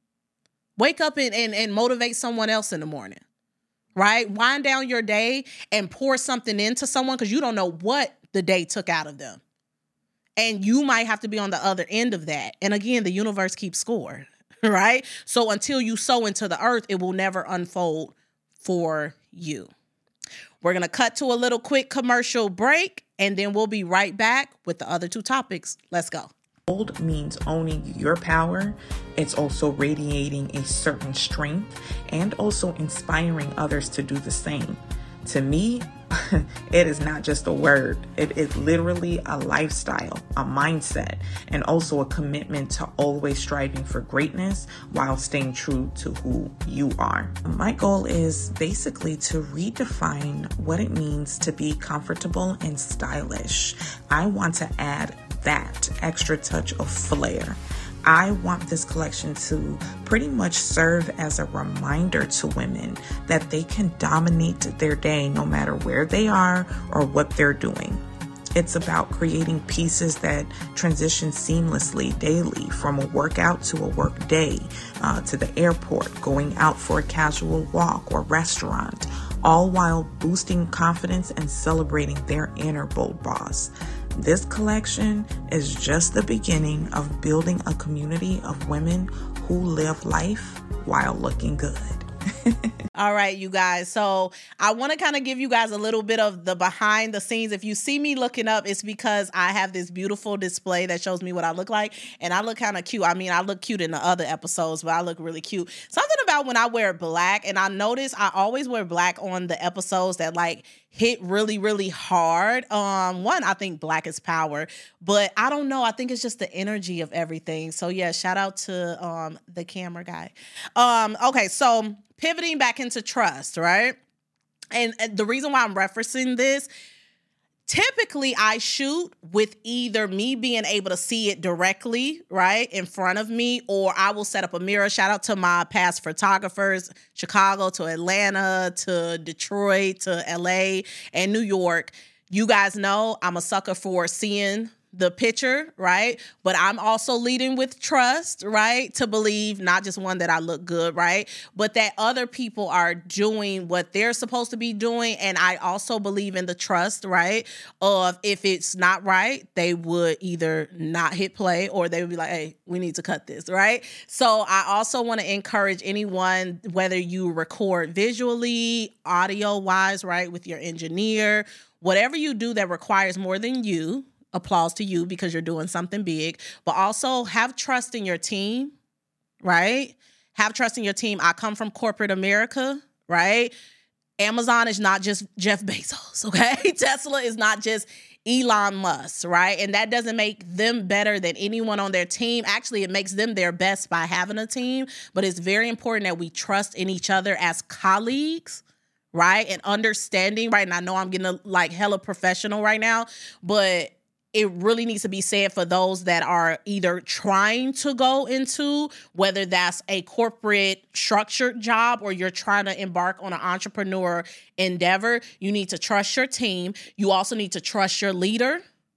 Wake up and, and, and motivate someone else in the morning, right? Wind down your day and pour something into someone because you don't know what the day took out of them. And you might have to be on the other end of that. And again, the universe keeps score, right? So until you sow into the earth, it will never unfold for you. We're going to cut to a little quick commercial break, and then we'll be right back with the other two topics. Let's go. Bold means owning your power. It's also radiating a certain strength and also inspiring others to do the same. To me, it is not just a word. It is literally a lifestyle, a mindset, and also a commitment to always striving for greatness while staying true to who you are. My goal is basically to redefine what it means to be comfortable and stylish. I want to add that extra touch of flair. I want this collection to pretty much serve as a reminder to women that they can dominate their day no matter where they are or what they're doing. It's about creating pieces that transition seamlessly daily, from a workout to a work day, uh, to the airport, going out for a casual walk or restaurant, all while boosting confidence and celebrating their inner bold boss. This collection is just the beginning of building a community of women who live life while looking good. All right, you guys. So I want to kind of give you guys a little bit of the behind the scenes. If you see me looking up, it's because I have this beautiful display that shows me what I look like. And I look kind of cute. I mean, I look cute in the other episodes, but I look really cute. Something about when I wear black, and I notice I always wear black on the episodes that like hit really, really hard. Um, one, I think black is power, but I don't know. I think it's just the energy of everything. So yeah, shout out to um, the camera guy. Um, okay, so pivoting back into trust, right? And, and the reason why I'm referencing this, typically I shoot with either me being able to see it directly, right, in front of me, or I will set up a mirror. Shout out to my past photographers, Chicago to Atlanta to Detroit to L A and New York. You guys know I'm a sucker for seeing the picture, right? But I'm also leading with trust, right? To believe not just one, that I look good, right? But that other people are doing what they're supposed to be doing. And I also believe in the trust, right? Of if it's not right, they would either not hit play or they would be like, hey, we need to cut this, right? So I also want to encourage anyone, whether you record visually, audio wise, right? With your engineer, whatever you do that requires more than you, applause to you because you're doing something big, but also have trust in your team, right? Have trust in your team. I come from corporate America, right? Amazon is not just Jeff Bezos, okay? Tesla is not just Elon Musk, right? And that doesn't make them better than anyone on their team. Actually, it makes them their best by having a team, but it's very important that we trust in each other as colleagues, right? And understanding, right? And I know I'm getting a, like hella professional right now, but it really needs to be said for those that are either trying to go into, whether that's a corporate structured job or you're trying to embark on an entrepreneur endeavor. You need to trust your team. You also need to trust your leader,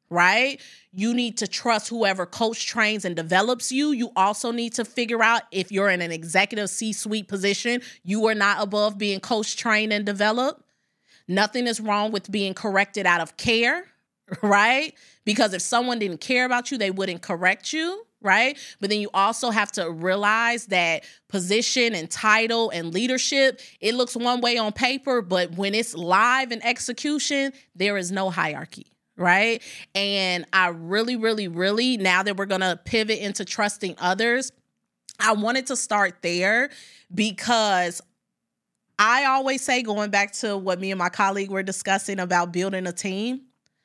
right? You need to trust whoever coach, trains, and develops you. You also need to figure out if you're in an executive C-suite position, you are not above being coached, trained, and developed. Nothing is wrong with being corrected out of care, right? Because if someone didn't care about you, they wouldn't correct you, right? But then you also have to realize that position and title and leadership, it looks one way on paper, but when it's live in execution, there is no hierarchy. Right. And I really, really, really, now that we're going to pivot into trusting others, I wanted to start there because I always say, going back to what me and my colleague were discussing about building a team,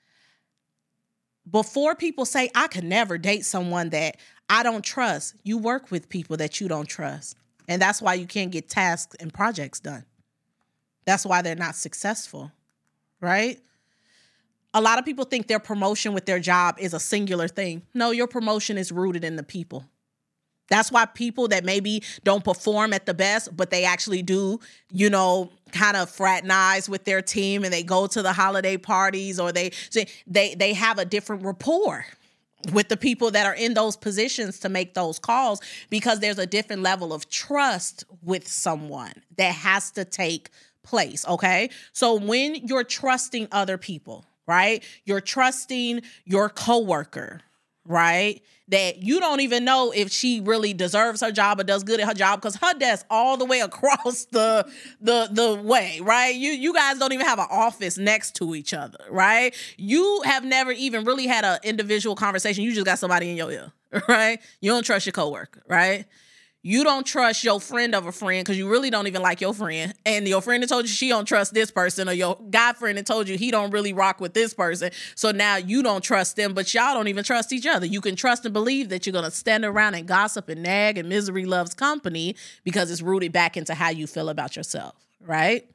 before people say, I could never date someone that I don't trust, you work with people that you don't trust. And that's why you can't get tasks and projects done. That's why they're not successful. Right. A lot of people think their promotion with their job is a singular thing. No, your promotion is rooted in the people. That's why people that maybe don't perform at the best, but they actually do, you know, kind of fraternize with their team and they go to the holiday parties or they they they have a different rapport with the people that are in those positions to make those calls, because there's a different level of trust with someone that has to take place, okay? So when you're trusting other people, right? You're trusting your coworker, right? That you don't even know if she really deserves her job or does good at her job because her desk all the way across the the the way, right? You you guys don't even have an office next to each other, right? You have never even really had an individual conversation. You just got somebody in your ear, right? You don't trust your coworker, right? You don't trust your friend of a friend because you really don't even like your friend. And your friend that told you she don't trust this person, or your guy friend that told you he don't really rock with this person. So now you don't trust them, but y'all don't even trust each other. You can trust and believe that you're going to stand around and gossip and nag, and misery loves company because it's rooted back into how you feel about yourself, right?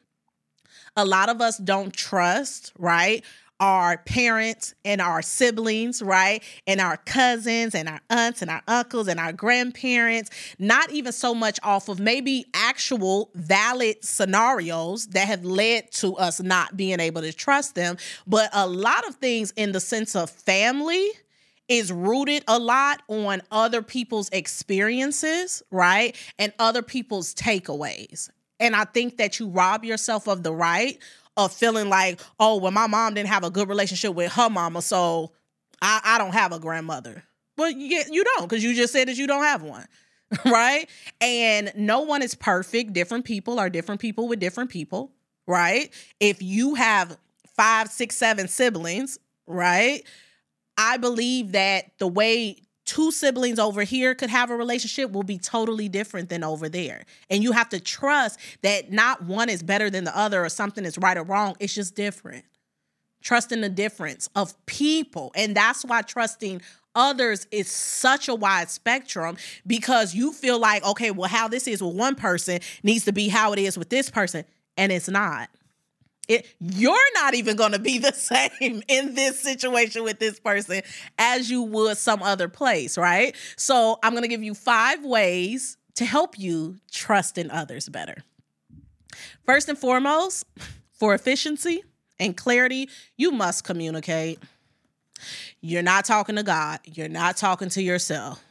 A lot of us don't trust, right? Our parents and our siblings, right? And our cousins and our aunts and our uncles and our grandparents, not even so much off of maybe actual valid scenarios that have led to us not being able to trust them, but a lot of things in the sense of family is rooted a lot on other people's experiences, right? And other people's takeaways. And I think that you rob yourself of the right of feeling like, oh, well, my mom didn't have a good relationship with her mama, so I, I don't have a grandmother. But you, you don't, because you just said that you don't have one, right? And no one is perfect. Different people are different people with different people, right? If you have five, six, seven siblings, right, I believe that the way two siblings over here could have a relationship will be totally different than over there. And you have to trust that not one is better than the other or something is right or wrong. It's just different. Trusting the difference of people. And that's why trusting others is such a wide spectrum, because you feel like, okay, well, how this is with one person needs to be how it is with this person. And it's not. It, you're not even going to be the same in this situation with this person as you would some other place, right? So I'm going to give you five ways to help you trust in others better. First and foremost, for efficiency and clarity, you must communicate. You're not talking to God. You're not talking to yourself.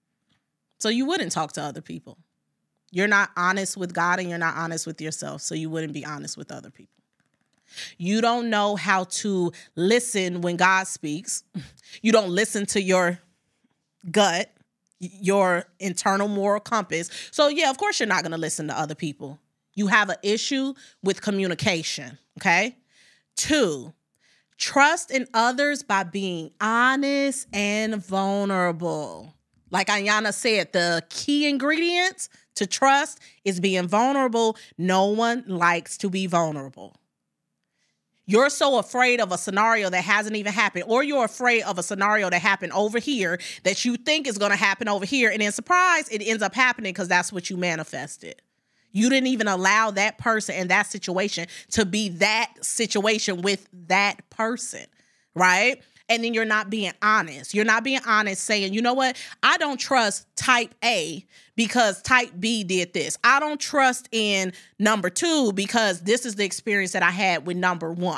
So you wouldn't talk to other people. You're not honest with God and you're not honest with yourself. So you wouldn't be honest with other people. You don't know how to listen when God speaks. You don't listen to your gut, your internal moral compass. So yeah, of course you're not going to listen to other people. You have an issue with communication, okay? Two, trust in others by being honest and vulnerable. Like Ayana said, the key ingredients to trust is being vulnerable. No one likes to be vulnerable. You're so afraid of a scenario that hasn't even happened, or you're afraid of a scenario that happened over here that you think is going to happen over here. And then surprise, it ends up happening because that's what you manifested. You didn't even allow that person and that situation to be that situation with that person, right? And then you're not being honest. You're not being honest saying, you know what? I don't trust type A because type B did this. I don't trust in number two because this is the experience that I had with number one.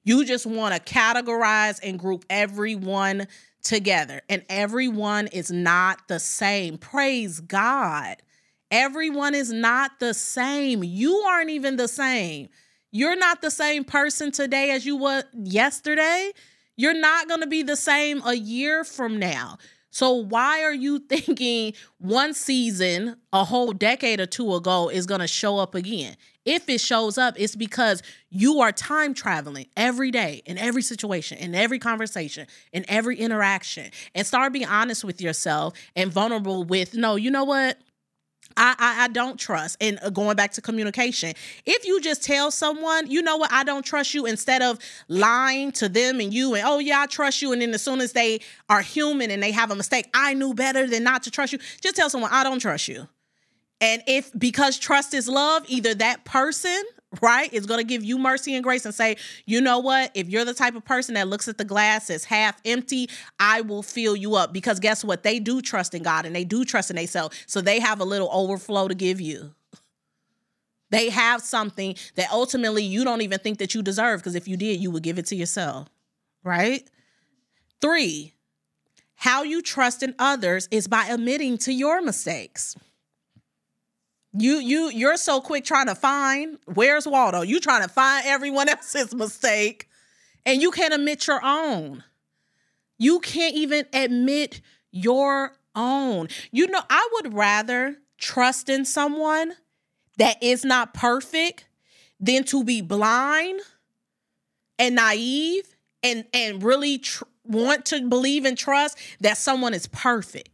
You just want to categorize and group everyone together. And everyone is not the same. Praise God. Everyone is not the same. You aren't even the same. You're not the same person today as you were yesterday. You're not going to be the same a year from now. So why are you thinking one season a whole decade or two ago is going to show up again? If it shows up, it's because you are time traveling every day, in every situation, in every conversation, in every interaction. And start being honest with yourself and vulnerable with, no, you know what? I, I I don't trust. And going back to communication, if you just tell someone, you know what, I don't trust you, instead of lying to them and you and, oh yeah, I trust you. And then as soon as they are human and they have a mistake, I knew better than not to trust you. Just tell someone, I don't trust you. And if, because trust is love, either that person, right, is going to give you mercy and grace and say, you know what, if you're the type of person that looks at the glass as half empty, I will fill you up. Because guess what? They do trust in God and they do trust in themselves. So they have a little overflow to give you. They have something that ultimately you don't even think that you deserve, because if you did, you would give it to yourself, right? Three, how you trust in others is by admitting to your mistakes. You, you, you're so quick trying to find, where's Waldo? You trying to find everyone else's mistake, and you can't admit your own. You can't even admit your own. You know, I would rather trust in someone that is not perfect than to be blind and naive and, and really tr- want to believe and trust that someone is perfect.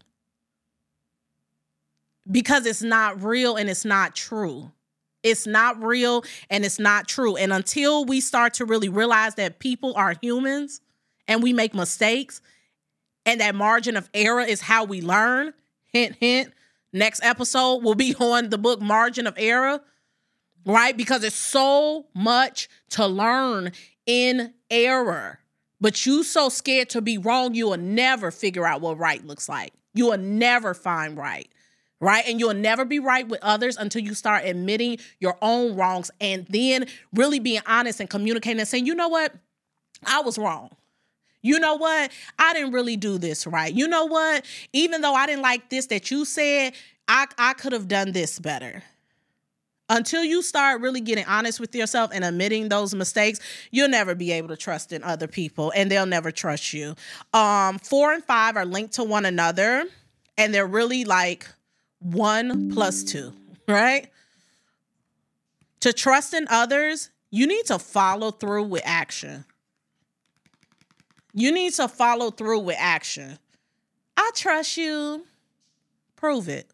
Because it's not real and it's not true. It's not real and it's not true. And until we start to really realize that people are humans and we make mistakes, and that margin of error is how we learn, hint, hint, next episode will be on the book Margin of Error, right? Because it's so much to learn in error. But you so scared to be wrong, you will never figure out what right looks like. You will never find right. Right? And you'll never be right with others until you start admitting your own wrongs, and then really being honest and communicating and saying, you know what? I was wrong. You know what? I didn't really do this right. You know what? Even though I didn't like this that you said, I, I could have done this better. Until you start really getting honest with yourself and admitting those mistakes, you'll never be able to trust in other people, and they'll never trust you. Um, four and five are linked to one another, and they're really like one plus two, right? To trust in others, you need to follow through with action. You need to follow through with action. I trust you. Prove it.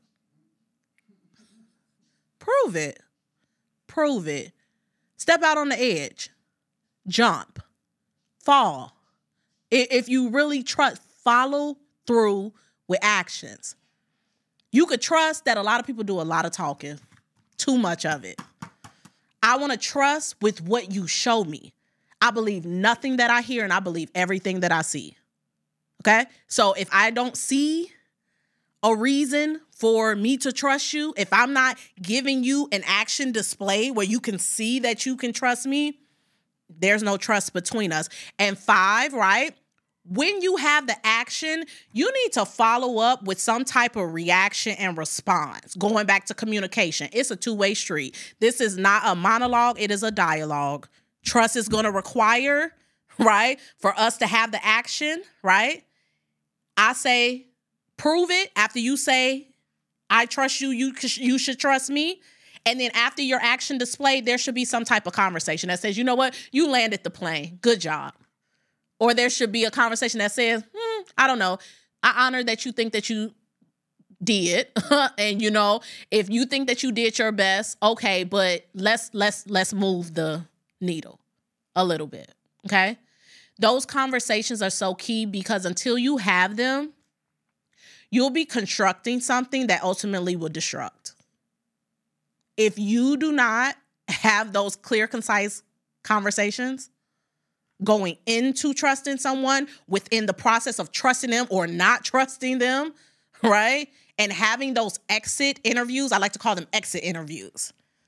Prove it. Prove it. Step out on the edge. Jump. Fall. If you really trust, follow through with actions. You could trust that a lot of people do a lot of talking, too much of it. I want to trust with what you show me. I believe nothing that I hear, and I believe everything that I see. Okay? So if I don't see a reason for me to trust you, if I'm not giving you an action display where you can see that you can trust me, there's no trust between us. And five, right? When you have the action, you need to follow up with some type of reaction and response. Going back to communication, it's a two-way street. This is not a monologue. It is a dialogue. Trust is going to require, right, for us to have the action, right? I say, prove it. After you say, I trust you, you, you should trust me. And then after your action displayed, there should be some type of conversation that says, you know what, you landed the plane. Good job. Or there should be a conversation that says, hmm, I don't know, I honor that you think that you did. And, you know, if you think that you did your best, okay, but let's let's let's move the needle a little bit, okay? Those conversations are so key, because until you have them, you'll be constructing something that ultimately will destruct. If you do not have those clear, concise conversations, going into trusting someone, within the process of trusting them or not trusting them, right? And having those exit interviews, I like to call them exit interviews.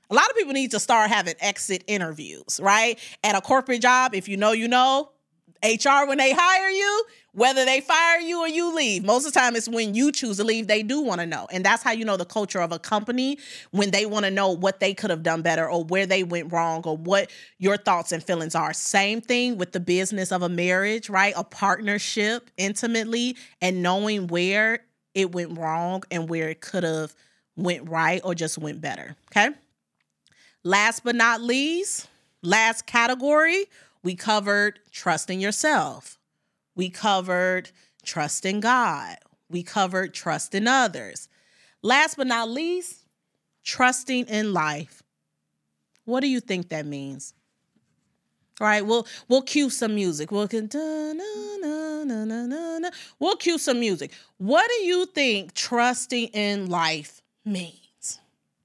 A lot of people need to start having exit interviews, right? At a corporate job, if you know, you know, H R, when they hire you, whether they fire you or you leave, most of the time it's when you choose to leave, they do want to know. And that's how you know the culture of a company, when they want to know what they could have done better or where they went wrong or what your thoughts and feelings are. Same thing with the business of a marriage, right? A partnership intimately, and knowing where it went wrong and where it could have went right or just went better, okay? Last but not least, last category, we covered trusting yourself. We covered trust in God. We covered trust in others. Last but not least, trusting in life. What do you think that means? All right, we'll we'll cue some music. We'll can, da, na, na, na, na, na, na. We'll cue some music. What do you think trusting in life means?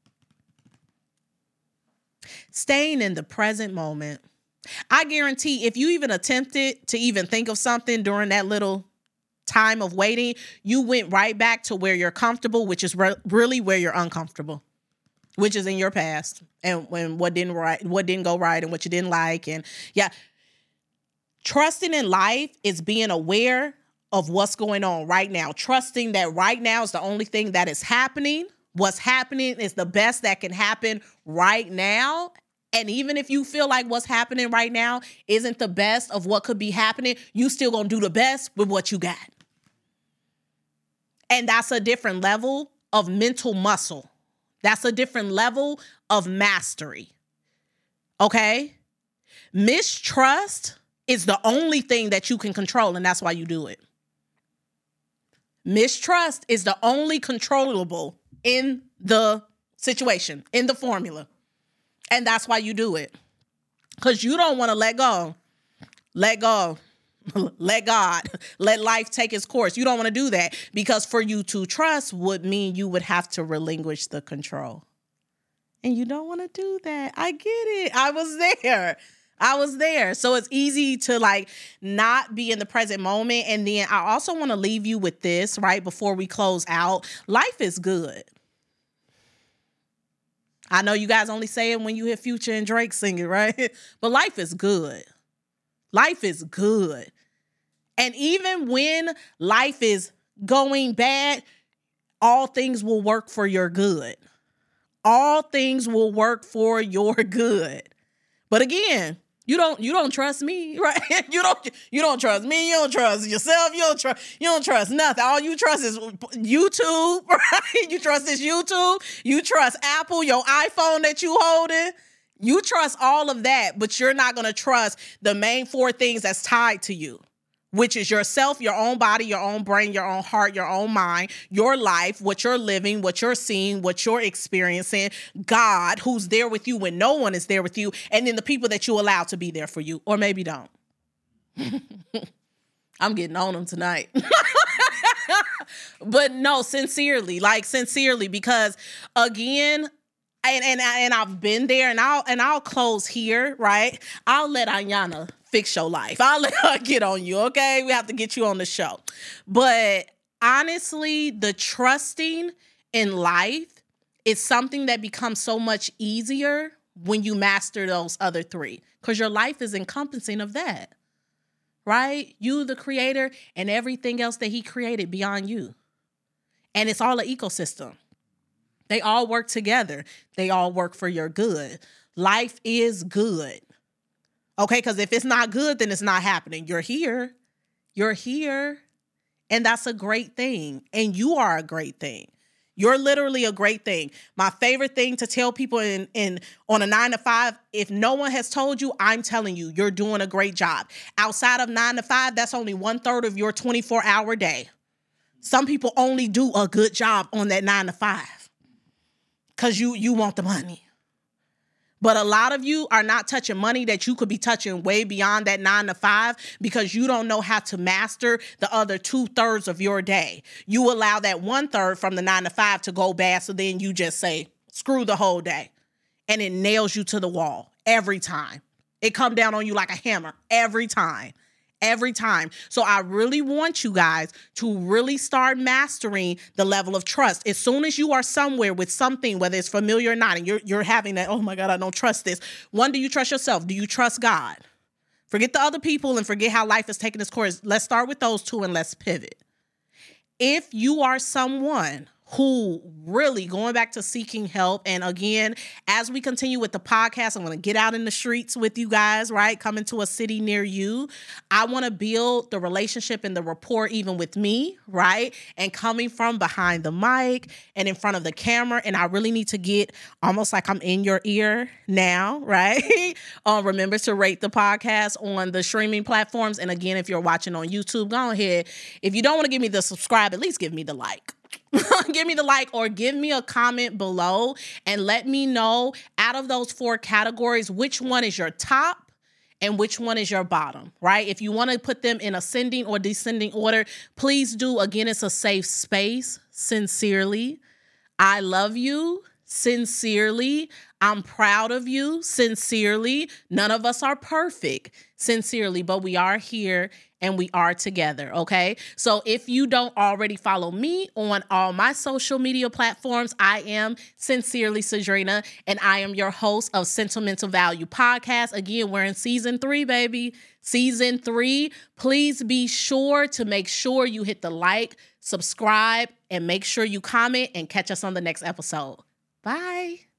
Staying in the present moment. I guarantee if you even attempted to even think of something during that little time of waiting, you went right back to where you're comfortable, which is re- really where you're uncomfortable, which is in your past and when what didn't right, what didn't go right and what you didn't like. And yeah, trusting in life is being aware of what's going on right now. Trusting that right now is the only thing that is happening. What's happening is the best that can happen right now. And even if you feel like what's happening right now isn't the best of what could be happening, you still gonna do the best with what you got. And that's a different level of mental muscle. That's a different level of mastery. Okay? Mistrust is the only thing that you can control, and that's why you do it. Mistrust is the only controllable in the situation, in the formula. And that's why you do it. Because you don't want to let go. Let go. Let God. Let life take its course. You don't want to do that. Because for you to trust would mean you would have to relinquish the control. And you don't want to do that. I get it. I was there. I was there. So it's easy to like not be in the present moment. And then I also want to leave you with this, right? Before we close out. Life is good. I know you guys only say it when you hear Future and Drake singing, right? But life is good. Life is good. And even when life is going bad, all things will work for your good. All things will work for your good. But again, you don't you don't trust me, right? You don't you don't trust me. You don't trust yourself. You don't trust you don't trust nothing. All you trust is YouTube, right? You trust this YouTube. You trust Apple, your iPhone that you holding. You trust all of that, but you're not going to trust the main four things that's tied to you, which is yourself, your own body, your own brain, your own heart, your own mind, your life, what you're living, what you're seeing, what you're experiencing, God, who's there with you when no one is there with you, and then the people that you allow to be there for you, or maybe don't. I'm getting on them tonight. But no, sincerely, like sincerely, because again, and, and, and I've been there, and I'll, and I'll close here, right? I'll let Ayana fix your life. I'll let her get on you, okay? We have to get you on the show. But honestly, the trusting in life is something that becomes so much easier when you master those other three, because your life is encompassing of that, right? You, the creator, and everything else that he created beyond you. And it's all an ecosystem. They all work together. They all work for your good. Life is good. Okay, because if it's not good, then it's not happening. You're here. You're here. And that's a great thing. And you are a great thing. You're literally a great thing. My favorite thing to tell people in, in on a nine to five, if no one has told you, I'm telling you, you're doing a great job. Outside of nine to five, that's only one third of your twenty-four hour day. Some people only do a good job on that nine to five because you, you want the money. But a lot of you are not touching money that you could be touching way beyond that nine to five because you don't know how to master the other two thirds of your day. You allow that one third from the nine to five to go bad. So then you just say, screw the whole day. And it nails you to the wall every time. It come down on you like a hammer every time. every time. So I really want you guys to really start mastering the level of trust. As soon as you are somewhere with something, whether it's familiar or not, and you're, you're having that, oh my God, I don't trust this. One, do you trust yourself? Do you trust God? Forget the other people and forget how life is taking its course. Let's start with those two and let's pivot. If you are someone who really going back to seeking help, and again, as we continue with the podcast, I'm going to get out in the streets with you guys, right? Coming to a city near you. I want to build the relationship and the rapport even with me, right? And coming from behind the mic and in front of the camera. And I really need to get almost like I'm in your ear now, right? um, remember to rate the podcast on the streaming platforms. And again, if you're watching on YouTube, go ahead. If you don't want to give me the subscribe, at least give me the like. Give me the like or give me a comment below and let me know out of those four categories, which one is your top and which one is your bottom, right? If you want to put them in ascending or descending order, please do. Again, it's a safe space. Sincerely, I love you. Sincerely, I'm proud of you. Sincerely, none of us are perfect. Sincerely, but we are here and we are together, okay? So if you don't already follow me on all my social media platforms, I am Sincerely Sadrina, and I am your host of Sentimental Value Podcast. Again, we're in season three, baby. Season three. Please be sure to make sure you hit the like, subscribe, and make sure you comment and catch us on the next episode. Bye.